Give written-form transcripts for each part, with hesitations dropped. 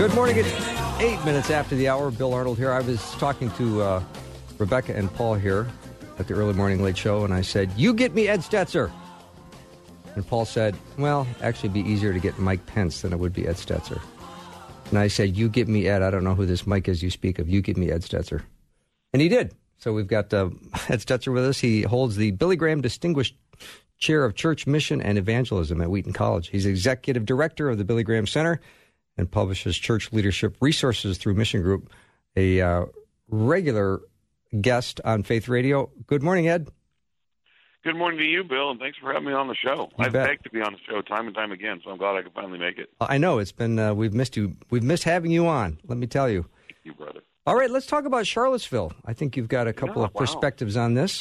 Good morning. It's 8 minutes after the hour. Bill Arnold here. I was talking to Rebecca and Paul here at the Early Morning Late Show, and I said, "You get me Ed Stetzer." And Paul said, "Well, actually, it'd be easier to get Mike Pence than it would be Ed Stetzer." And I said, "You get me Ed. I don't know who this Mike is you speak of. You get me Ed Stetzer." And he did. So we've got Ed Stetzer with us. He holds the Billy Graham Distinguished Chair of Church Mission and Evangelism at Wheaton College. He's executive director of the Billy Graham Center and publishes church leadership resources through Mission Group, a regular guest on Faith Radio. Good morning, Ed. Good morning to you, Bill, and thanks for having me on the show. I've begged to be on the show time and time again, so I'm glad I could finally make it. I know. It's been, we've missed you. We've missed having you on, let me tell you. Thank you, brother. All right, let's talk about Charlottesville. I think you've got a couple of perspectives on this.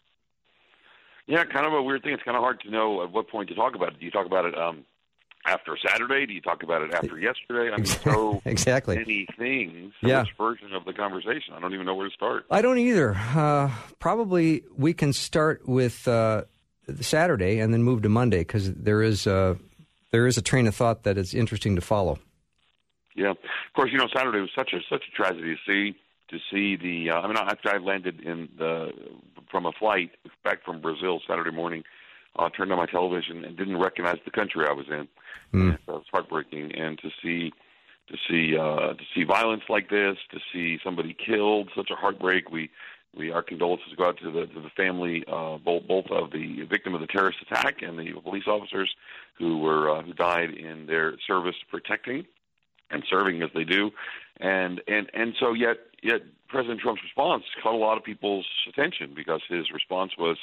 Yeah, kind of a weird thing. It's kind of hard to know at what point to talk about it. Do you talk about it after Saturday? Do you talk about it after yesterday? I mean, so exactly many things. Yeah. Which version of the conversation? I don't even know where to start. I don't either. Probably we can start with Saturday and then move to Monday because there is a train of thought that is interesting to follow. Yeah, of course. You know, Saturday was such a tragedy to see the. I mean, after I landed from a flight back from Brazil Saturday morning, turned on my television and didn't recognize the country I was in. And it was heartbreaking, and to see violence like this, to see somebody killed, such a heartbreak. Our condolences go out to the family, both of the victim of the terrorist attack and the police officers who died in their service protecting and serving as they do, and so yet President Trump's response caught a lot of people's attention because his response was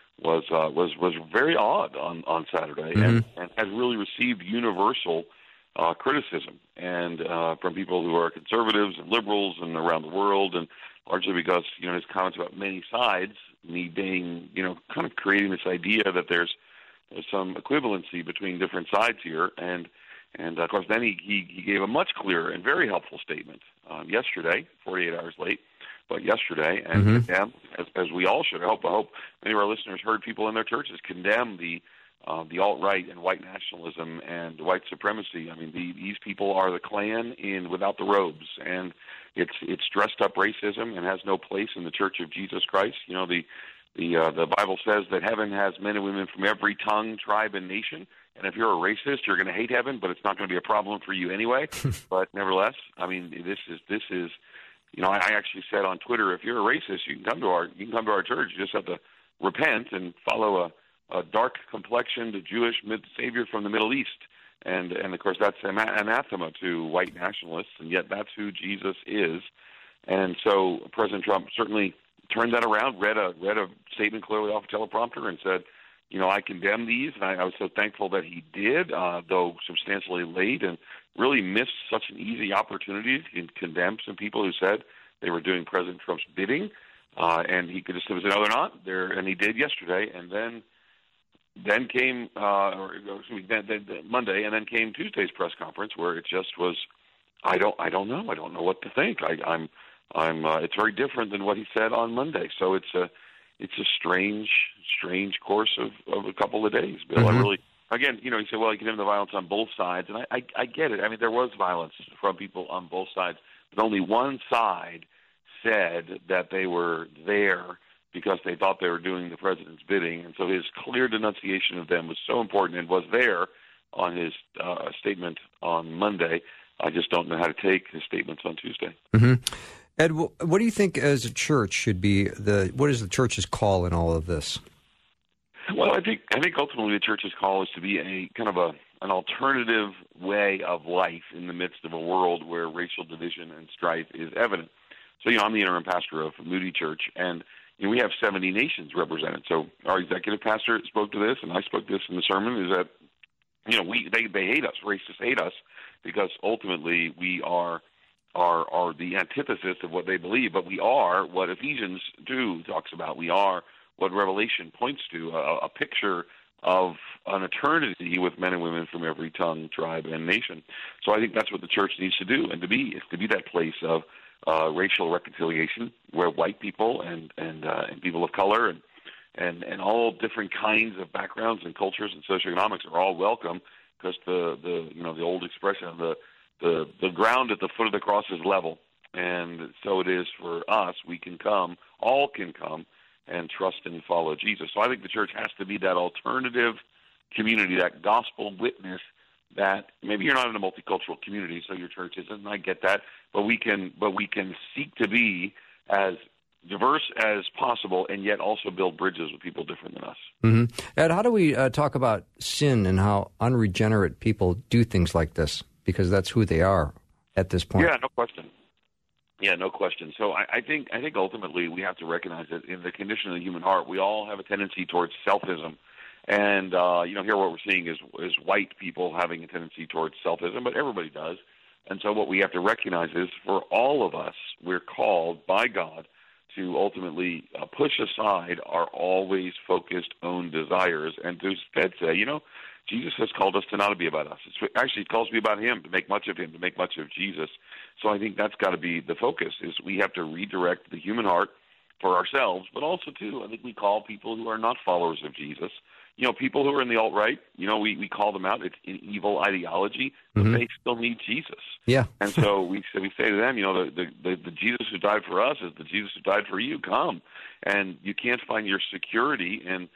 very odd on Saturday, and has really received universal criticism and from people who are conservatives and liberals and around the world, and largely because his comments about many sides being kind of creating this idea that there's some equivalency between different sides here, and of course then he gave a much clearer and very helpful statement yesterday, 48 hours late, but yesterday, and as we all should. I hope many of our listeners heard people in their churches condemn the alt-right and white nationalism and white supremacy. I mean, these people are the Klan without the robes, and it's dressed up racism and has no place in the Church of Jesus Christ. You know, the Bible says that heaven has men and women from every tongue, tribe, and nation. And if you're a racist, you're going to hate heaven, but it's not going to be a problem for you anyway. But nevertheless, I mean, this is. I actually said on Twitter, if you're a racist, you can come to our church. You just have to repent and follow a dark complexioned Jewish savior from the Middle East, and of course that's anathema to white nationalists, and yet that's who Jesus is. And so President Trump certainly turned that around, read a statement clearly off a teleprompter, and said, I condemn these, and I was so thankful that he did, though substantially late, and really missed such an easy opportunity to condemn some people who said they were doing President Trump's bidding, and he could have said, no, they're not. And he did yesterday, and then came Monday, and then came Tuesday's press conference where it just was, I don't know what to think. I'm it's very different than what he said on Monday, so it's a strange course of a couple of days, Bill. I really, again, he said, well, he condemned the violence on both sides, and I get it. I mean, there was violence from people on both sides, but only one side said that they were there because they thought they were doing the president's bidding, and so his clear denunciation of them was so important and was there on his statement on Monday. I just don't know how to take his statements on Tuesday. Ed, what do you think as a church should be what is the church's call in all of this? Well, I think ultimately the church's call is to be a kind of an alternative way of life in the midst of a world where racial division and strife is evident. So, I'm the interim pastor of Moody Church, and we have 70 nations represented. So our executive pastor spoke to this, and I spoke to this in the sermon, is that, they hate us, racists hate us, because ultimately we are the antithesis of what they believe, but we are what Ephesians 2 talks about. We are what Revelation points to, a picture of an eternity with men and women from every tongue, tribe, and nation. So I think that's what the church needs to do, and to be that place of racial reconciliation, where white people and people of color and all different kinds of backgrounds and cultures and socioeconomics are all welcome, because the old expression of the ground at the foot of the cross is level, and so it is for us. We can come, all can come, and trust and follow Jesus. So I think the church has to be that alternative community, that gospel witness. That maybe you're not in a multicultural community, so your church isn't, and I get that, but we can seek to be as diverse as possible and yet also build bridges with people different than us. Mm-hmm. Ed, how do we talk about sin and how unregenerate people do things like this? Because that's who they are at this point. Yeah, no question. Yeah, no question. So I think ultimately we have to recognize that in the condition of the human heart, we all have a tendency towards selfism. And, here what we're seeing is white people having a tendency towards selfism, but everybody does. And so what we have to recognize is for all of us, we're called by God to ultimately push aside our always focused own desires and to instead say, Jesus has called us to not be about us. It calls me about him, to make much of him, to make much of Jesus. So I think that's got to be the focus, is we have to redirect the human heart for ourselves, but also, too, I think we call people who are not followers of Jesus, people who are in the alt-right, we call them out. It's an evil ideology, but they still need Jesus. Yeah. And so we say to them, the Jesus who died for us is the Jesus who died for you. Come. And you can't find your security in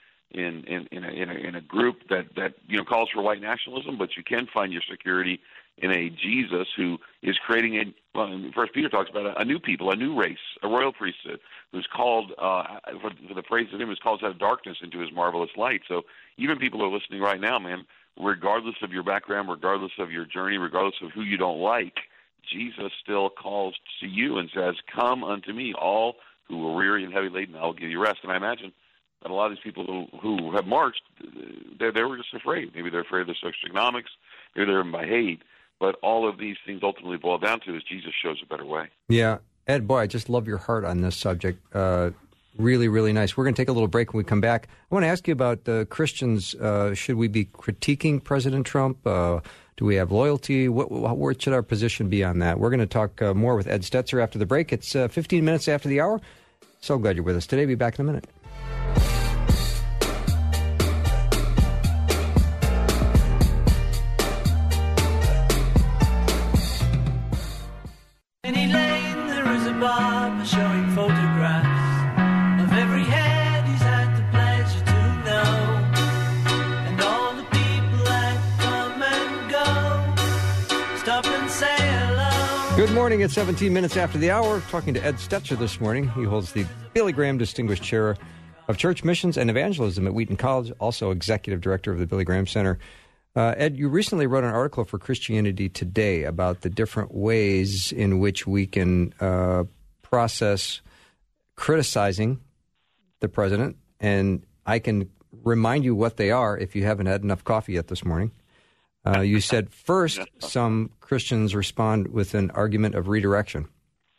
a group that calls for white nationalism, but you can find your security in a Jesus who is creating First Peter talks about a new people, a new race, a royal priesthood, who's called, for the praise of him, who's called out of darkness into his marvelous light. So even people who are listening right now, man, regardless of your background, regardless of your journey, regardless of who you don't like, Jesus still calls to you and says, come unto me, all who are weary and heavy laden, I will give you rest. And I imagine that a lot of these people who have marched, they were just afraid. Maybe they're afraid of the socioeconomics, maybe they're driven by hate. But all of these things ultimately boil down to is Jesus shows a better way. Yeah. Ed, boy, I just love your heart on this subject. Really, really nice. We're going to take a little break when we come back. I want to ask you about Christians. Should we be critiquing President Trump? Do we have loyalty? What should our position be on that? We're going to talk more with Ed Stetzer after the break. It's 15 minutes after the hour. So glad you're with us today. Be back in a minute. Showing photographs of every head he's had the pleasure to know, and all the people that come and go. Stop and say hello. Good morning. It's 17 minutes after the hour. Talking to Ed Stetzer this morning. He holds the Billy Graham Distinguished Chair of Church Missions and Evangelism at Wheaton College, also Executive Director of the Billy Graham Center. Ed, you recently wrote an article for Christianity Today about the different ways in which we can process criticizing the president, and I can remind you what they are if you haven't had enough coffee yet this morning. You said, first, some Christians respond with an argument of redirection.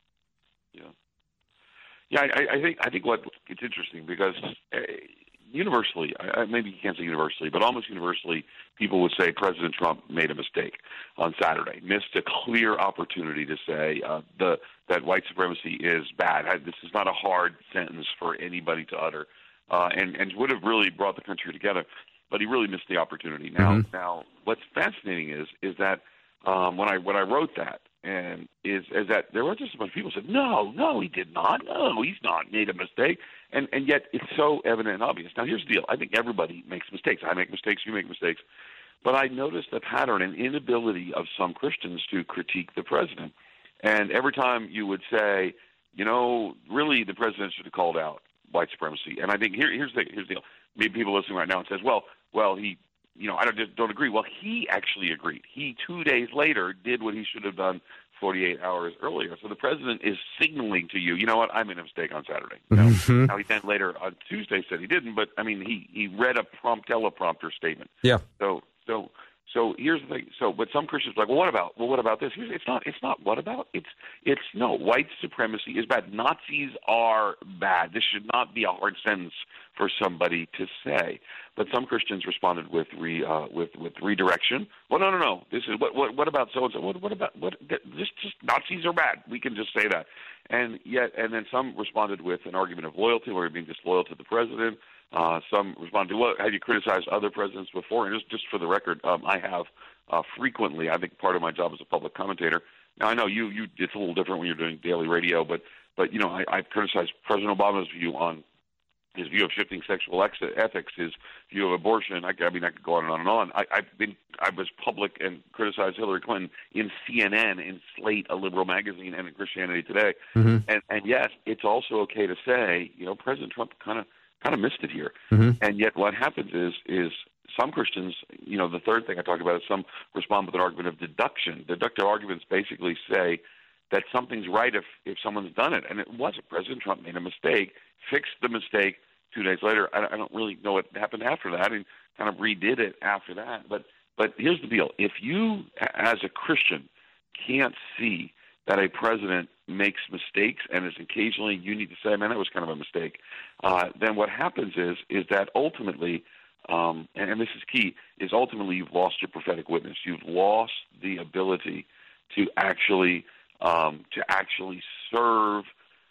Yeah, I think it's interesting because universally, maybe you can't say universally, but almost universally, people would say President Trump made a mistake on Saturday, missed a clear opportunity to say that white supremacy is bad. This is not a hard sentence for anybody to utter, and would have really brought the country together. But he really missed the opportunity. Now, what's fascinating is that when I wrote that, and is that there were just a bunch of people who said, no, he did not. No, he's not made a mistake. And yet it's so evident and obvious. Now, here's the deal. I think everybody makes mistakes. I make mistakes. You make mistakes. But I noticed a pattern, an inability of some Christians to critique the president. And every time you would say, really the president should have called out white supremacy. And I think here's the deal. Maybe people listening right now and says, well, he, I don't agree. Well, he actually agreed. He 2 days later did what he should have done 48 hours earlier. So the president is signaling to you, you know what, I made a mistake on Saturday. Now he then later on Tuesday said he didn't, but I mean he read a teleprompter statement. Yeah. So here's the thing. But some Christians are like, what about this? It's not what about? It's no, white supremacy is bad. Nazis are bad. This should not be a hard sentence for somebody to say. But some Christians responded with redirection. Well, no. This is what about so and so? What about just Nazis are bad? We can just say that. And then some responded with an argument of loyalty, where you're being disloyal to the president. Some responded to, well, have you criticized other presidents before? And just for the record, I have frequently. I think part of my job as a public commentator. Now I know you it's a little different when you're doing daily radio, but I've criticized President Obama's view on his view of shifting sexual ethics, his view of abortion. I could go on and on and on. I was public and criticized Hillary Clinton in CNN, in Slate, a liberal magazine, and in Christianity Today. Mm-hmm. And yes, it's also okay to say, President Trump kind of missed it here. Mm-hmm. And yet, what happens is some Christians, the third thing I talked about is some respond with an argument of deduction. Deductive arguments basically say that something's right if someone's done it, and it wasn't. President Trump made a mistake, fixed the mistake 2 days later. I don't really know what happened after that, and kind of redid it after that. But here's the deal: if you, as a Christian, can't see that a president makes mistakes, and is occasionally you need to say, "Man, that was kind of a mistake," then what happens is that ultimately, and this is key, is ultimately you've lost your prophetic witness. You've lost the ability to actually serve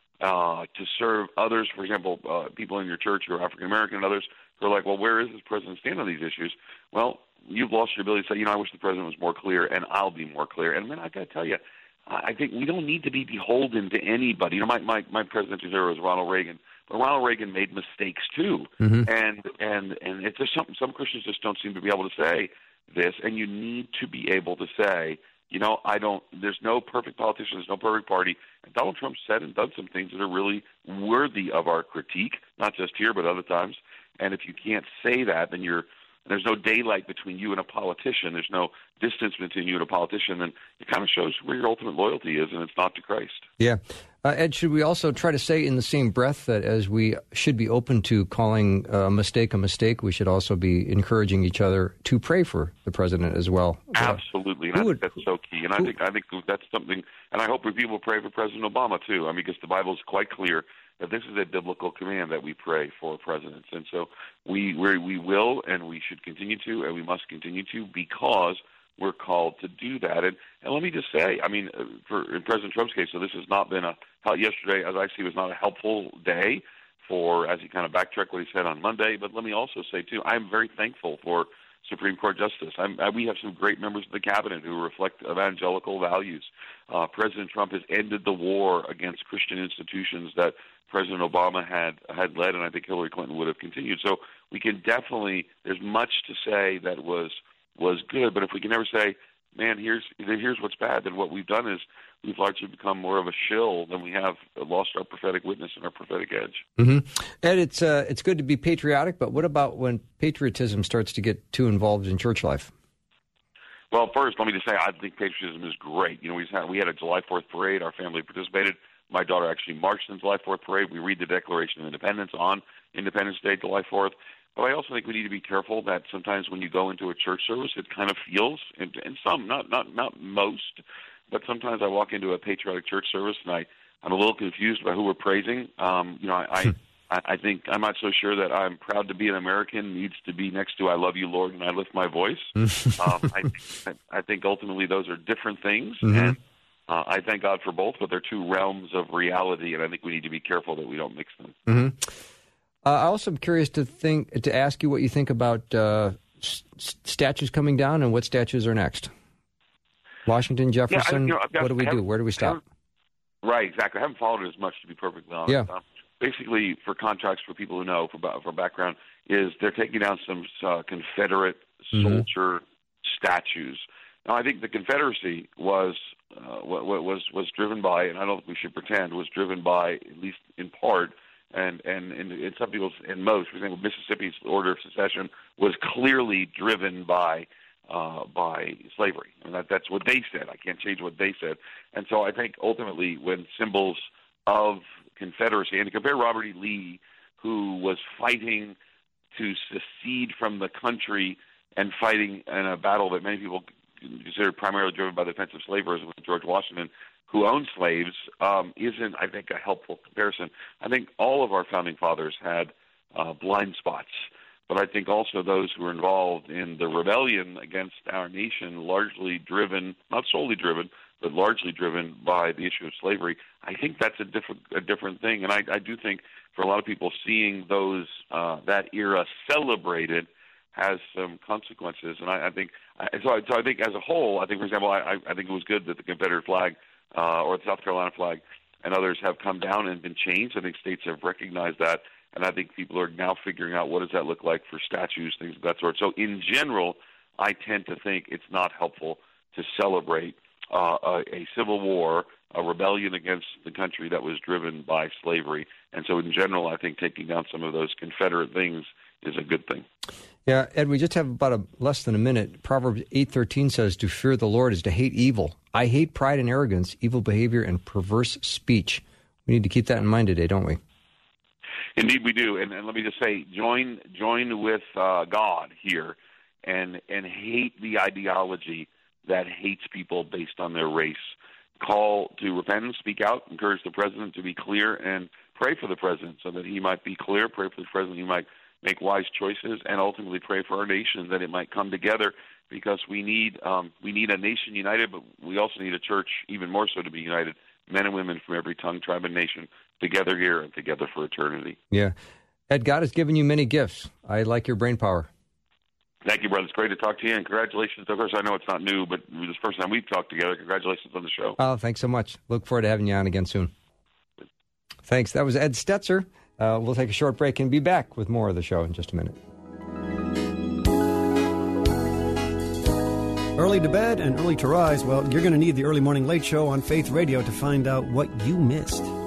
others. For example, people in your church who are African American and others who are like, well, where is this president stand on these issues? Well, you've lost your ability to say, I wish the president was more clear, and I'll be more clear. And then I got to tell you, I think we don't need to be beholden to anybody. My presidential hero is Ronald Reagan, but Ronald Reagan made mistakes too. Mm-hmm. And it's just something some Christians just don't seem to be able to say this, and you need to be able to say, there's no perfect politician, there's no perfect party. And Donald Trump said and done some things that are really worthy of our critique, not just here, but other times. And if you can't say that, then there's no daylight between you and a politician. There's no distance between you and a politician. And it kind of shows where your ultimate loyalty is, and it's not to Christ. Yeah. Ed, should we also try to say in the same breath that as we should be open to calling a mistake, we should also be encouraging each other to pray for the president as well? Absolutely. And I think that's so key. And I think that's something, and I hope that people pray for President Obama too. Because the Bible is quite clear that this is a biblical command that we pray for presidents. And so we will, and we should continue to, and we must continue to, because we're called to do that. And let me just say, in President Trump's case, so this has not been yesterday, as I see, was not a helpful day as he kind of backtracked what he said on Monday. But let me also say, too, I'm very thankful for Supreme Court justice. We have some great members of the cabinet who reflect evangelical values. President Trump has ended the war against Christian institutions that President Obama had led, and I think Hillary Clinton would have continued. So we can definitely, there's much to say that was good, but if we can never say, man, here's what's bad, then what we've done is we've largely become more of a shill than we have lost our prophetic witness and our prophetic edge. Mm-hmm. Ed, it's good to be patriotic, but what about when patriotism starts to get too involved in church life? Well, first, let me just say I think patriotism is great. We had a July 4th parade. Our family participated. My daughter actually marched in the July 4th parade. We read the Declaration of Independence on Independence Day, July 4th. But I also think we need to be careful that sometimes when you go into a church service, it kind of feels, and some, not most, but sometimes I walk into a patriotic church service and I'm a little confused about who we're praising. I think I'm not so sure that I'm proud to be an American needs to be next to I love you, Lord, and I lift my voice. I think ultimately those are different things, mm-hmm. and I thank God for both, but they're two realms of reality, and I think we need to be careful that we don't mix them. Mm-hmm. I also am curious to ask you what you think about statues coming down and what statues are next. Washington, Jefferson, what do we do? Where do we stop? Right, exactly. I haven't followed it as much, to be perfectly honest. Yeah. Basically, for context, for people who know, for background, is they're taking down some Confederate soldier statues. Now, I think the Confederacy was driven by, and I don't think we should pretend, was driven by, at least in part, and in some people's, in most, for example, Mississippi's order of secession was clearly driven by slavery. And that's what they said. I can't change what they said. And so I think ultimately when symbols of Confederacy, and to compare Robert E. Lee, who was fighting to secede from the country and fighting in a battle that many people consider primarily driven by the defense of slavery, with George Washington, who owned slaves, isn't, I think, a helpful comparison. I think all of our founding fathers had blind spots. But I think also those who are involved in the rebellion against our nation, largely driven, not solely driven, but largely driven by the issue of slavery, I think that's a different thing. And I do think for a lot of people, seeing those that era celebrated has some consequences. And I think so. I think as a whole, I think, for example, I think it was good that the Confederate flag or the South Carolina flag and others have come down and been changed. I think states have recognized that. And I think people are now figuring out what does that look like for statues, things of that sort. So in general, I tend to think it's not helpful to celebrate a civil war, a rebellion against the country that was driven by slavery. And so in general, I think taking down some of those Confederate things is a good thing. Yeah, Ed, we just have about less than a minute. Proverbs 8:13 says, to fear the Lord is to hate evil. I hate pride and arrogance, evil behavior, and perverse speech. We need to keep that in mind today, don't we? Indeed, we do. And let me just say, join with God here and hate the ideology that hates people based on their race. Call to repentance, speak out, encourage the president to be clear, and pray for the president so that he might be clear. Pray for the president, he might make wise choices, and ultimately pray for our nation that it might come together, because we need a nation united, but we also need a church even more so to be united. Men and women from every tongue, tribe, and nation together here and together for eternity. Yeah. Ed, God has given you many gifts. I like your brain power. Thank you, brother. It's great to talk to you, and congratulations. Of course, I know it's not new, but this is the first time we've talked together. Congratulations on the show. Oh, thanks so much. Look forward to having you on again soon. Thanks. That was Ed Stetzer. We'll take a short break and be back with more of the show in just a minute. Early to bed and early to rise. Well, you're going to need the Early Morning Late Show on Faith Radio to find out what you missed.